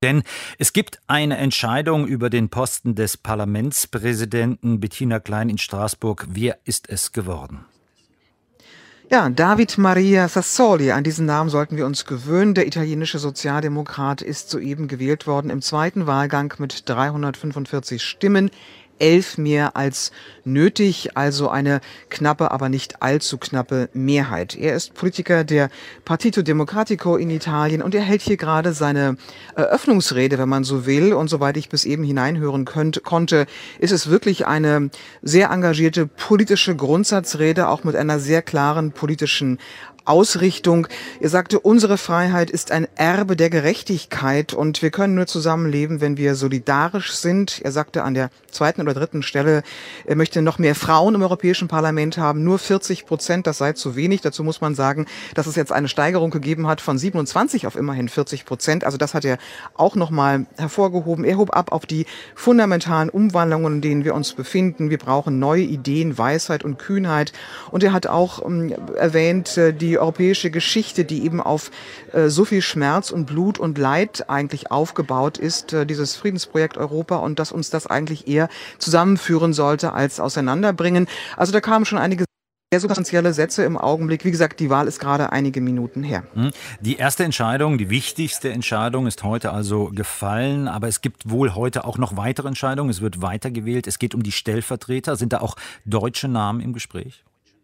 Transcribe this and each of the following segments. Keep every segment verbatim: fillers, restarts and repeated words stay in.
Denn es gibt eine Entscheidung über den Posten des Parlamentspräsidenten. Bettina Klein in Straßburg. Wer ist es geworden? Ja, David Maria Sassoli, an diesen Namen sollten wir uns gewöhnen. Der italienische Sozialdemokrat ist soeben gewählt worden im zweiten Wahlgang mit dreihundertfünfundvierzig Stimmen. Elf mehr als nötig, also eine knappe, aber nicht allzu knappe Mehrheit. Er ist Politiker der Partito Democratico in Italien und er hält hier gerade seine Eröffnungsrede, wenn man so will. Und soweit ich bis eben hineinhören könnt, konnte, ist es wirklich eine sehr engagierte politische Grundsatzrede, auch mit einer sehr klaren politischen Ausrichtung. Er sagte, unsere Freiheit ist ein Erbe der Gerechtigkeit und wir können nur zusammenleben, wenn wir solidarisch sind. Er sagte an der zweiten oder dritten Stelle, er möchte noch mehr Frauen im Europäischen Parlament haben, nur vierzig Prozent, das sei zu wenig. Dazu muss man sagen, dass es jetzt eine Steigerung gegeben hat von siebenundzwanzig auf immerhin vierzig Prozent. Also das hat er auch nochmal hervorgehoben. Er hob ab auf die fundamentalen Umwandlungen, in denen wir uns befinden. Wir brauchen neue Ideen, Weisheit und Kühnheit. Und er hat auch ähm, erwähnt, äh, die europäische Geschichte, die eben auf äh, so viel Schmerz und Blut und Leid eigentlich aufgebaut ist, äh, dieses Friedensprojekt Europa, und dass uns das eigentlich eher zusammenführen sollte als auseinanderbringen. Also da kamen schon einige sehr substanzielle Sätze im Augenblick. Wie gesagt, die Wahl ist gerade einige Minuten her. Die erste Entscheidung, die wichtigste Entscheidung ist heute also gefallen, aber es gibt wohl heute auch noch weitere Entscheidungen. Es wird weitergewählt. Es geht um die Stellvertreter. Sind da auch deutsche Namen im Gespräch?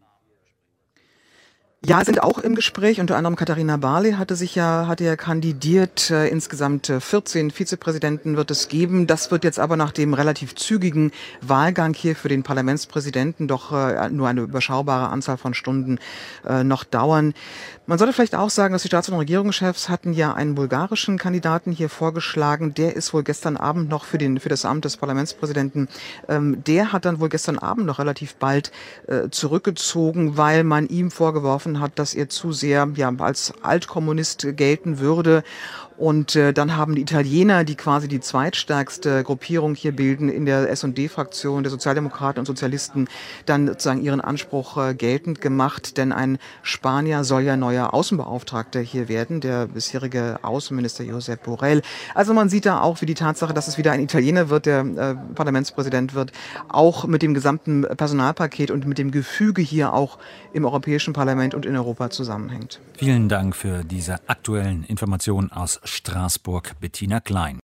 Ja, sind auch im Gespräch. Unter anderem Katharina Barley hatte sich ja, hatte ja kandidiert. Äh, insgesamt äh, vierzehn Vizepräsidenten wird es geben. Das wird jetzt aber nach dem relativ zügigen Wahlgang hier für den Parlamentspräsidenten doch äh, nur eine überschaubare Anzahl von Stunden äh, noch dauern. Man sollte vielleicht auch sagen, dass die Staats- und Regierungschefs hatten ja einen bulgarischen Kandidaten hier vorgeschlagen. Der ist wohl gestern Abend noch für den, für das Amt des Parlamentspräsidenten. Ähm, der hat dann wohl gestern Abend noch relativ bald äh, zurückgezogen, weil man ihm vorgeworfen hat, dass er zu sehr ja, als Altkommunist gelten würde. Und äh, dann haben die Italiener, die quasi die zweitstärkste Gruppierung hier bilden in der S und D-Fraktion der Sozialdemokraten und Sozialisten, dann sozusagen ihren Anspruch äh, geltend gemacht. Denn ein Spanier soll ja neuer Außenbeauftragter hier werden, der bisherige Außenminister Josep Borrell. Also man sieht da auch, wie die Tatsache, dass es wieder ein Italiener wird, der äh, Parlamentspräsident wird, auch mit dem gesamten Personalpaket und mit dem Gefüge hier auch im Europäischen Parlament und in Europa zusammenhängt. Vielen Dank für diese aktuellen Informationen aus Straßburg, Bettina Klein.